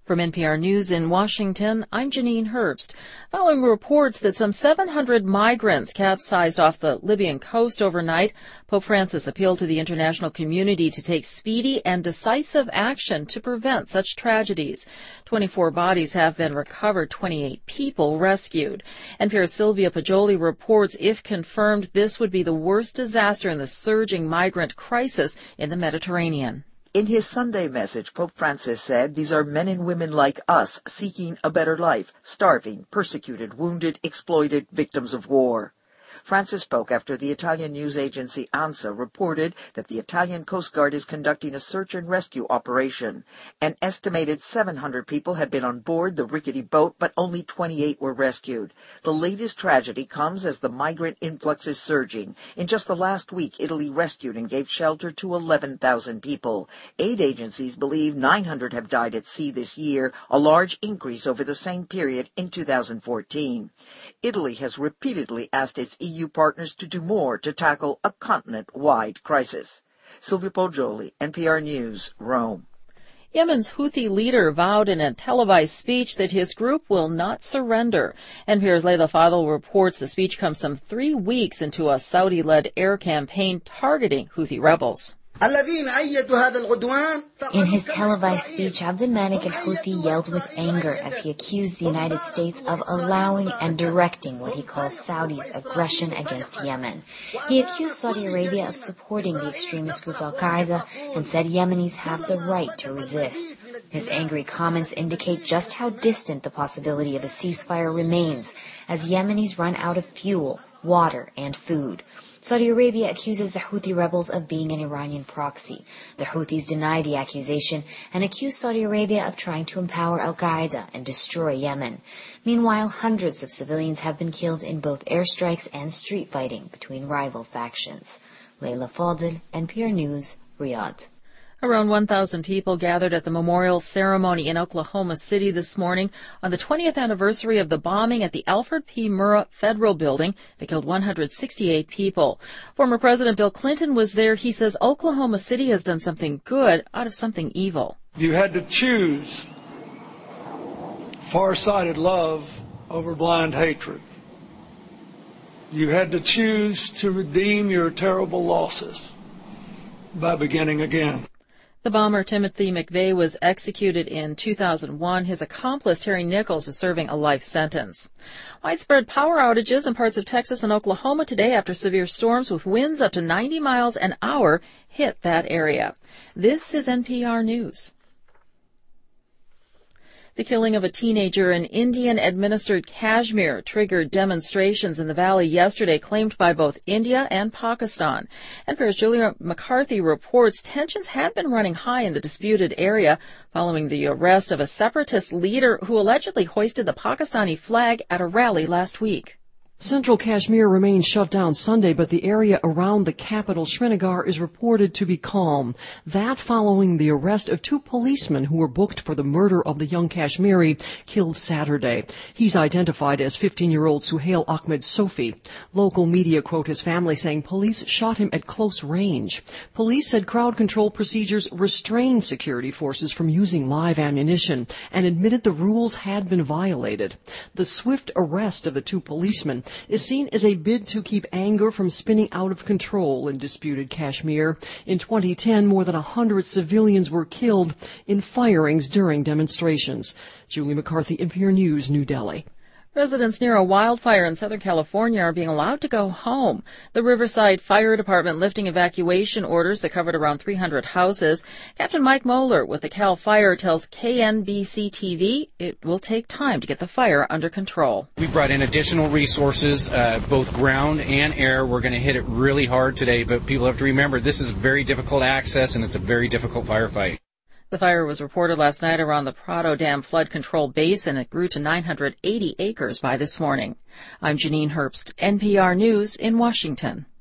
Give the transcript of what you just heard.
From NPR News in Washington, I'm Janine Herbst. Following reports that some 700 migrants capsized off the Libyan coast overnight, Pope Francis appealed to the international community to take speedy and decisive action to prevent such tragedies. 24 bodies have been recovered, 28 people rescued. NPR's Sylvia Poggioli reports, if confirmed, this would be the worst disaster in the surging migrant crisis in the Mediterranean. In his Sunday message, Pope Francis said these are men and women like us seeking a better life, starving, persecuted, wounded, exploited, victims of war. Francis spoke after the Italian news agency ANSA reported that the Italian Coast Guard is conducting a search and rescue operation. An estimated 700 people had been on board the rickety boat, but only 28 were rescued. The latest tragedy comes as the migrant influx is surging. In just the last week, Italy rescued and gave shelter to 11,000 people. Aid agencies believe 900 have died at sea this year, a large increase over the same period in 2014. Italy has repeatedly asked its EU partners to do more to tackle a continent-wide crisis. Sylvia Poggioli, NPR News, Rome. Yemen's Houthi leader vowed in a televised speech that his group will not surrender. NPR's Leila Fadel reports the speech comes some 3 weeks into a Saudi-led air campaign targeting Houthi rebels. In his televised speech, Abdelmalek al-Houthi yelled with anger as he accused the United States of allowing and directing what he calls Saudi's aggression against Yemen. He accused Saudi Arabia of supporting the extremist group al-Qaeda and said Yemenis have the right to resist. His angry comments indicate just how distant the possibility of a ceasefire remains as Yemenis run out of fuel, water, and food. Saudi Arabia accuses the Houthi rebels of being an Iranian proxy. The Houthis deny the accusation and accuse Saudi Arabia of trying to empower al-Qaeda and destroy Yemen. Meanwhile, hundreds of civilians have been killed in both airstrikes and street fighting between rival factions. Leila Fadel, NPR News, Riyadh. Around 1,000 people gathered at the memorial ceremony in Oklahoma City this morning on the 20th anniversary of the bombing at the Alfred P. Murrah Federal Building that killed 168 people. Former President Bill Clinton was there. He says Oklahoma City has done something good out of something evil. You had to choose far-sighted love over blind hatred. You had to choose to redeem your terrible losses by beginning again. The bomber, Timothy McVeigh, was executed in 2001. His accomplice, Terry Nichols, is serving a life sentence. Widespread power outages in parts of Texas and Oklahoma today after severe storms with winds up to 90 miles an hour hit that area. This is NPR News. The killing of a teenager in Indian-administered Kashmir triggered demonstrations in the valley yesterday claimed by both India and Pakistan. NPR's Julia McCarthy reports tensions had been running high in the disputed area following the arrest of a separatist leader who allegedly hoisted the Pakistani flag at a rally last week. Central Kashmir remains shut down Sunday, but the area around the capital, Srinagar, is reported to be calm. That following the arrest of 2 policemen who were booked for the murder of the young Kashmiri killed Saturday. He's identified as 15-year-old Suhail Ahmed Sofi. Local media quote his family saying police shot him at close range. Police said crowd control procedures restrained security forces from using live ammunition and admitted the rules had been violated. The swift arrest of the 2 policemen is seen as a bid to keep anger from spinning out of control in disputed Kashmir. In 2010, more than 100 civilians were killed in firings during demonstrations. Julie McCarthy, NPR News, New Delhi. Residents near a wildfire in Southern California are being allowed to go home. The Riverside Fire Department lifting evacuation orders that covered around 300 houses. Captain Mike Moeller with the Cal Fire tells KNBC-TV it will take time to get the fire under control. We brought in additional resources, both ground and air. We're going to hit it really hard today, but people have to remember this is very difficult access and it's a very difficult firefight. The fire was reported last night around the Prado Dam flood control basin. It grew to 980 acres by this morning. I'm Janine Herbst, NPR News in Washington.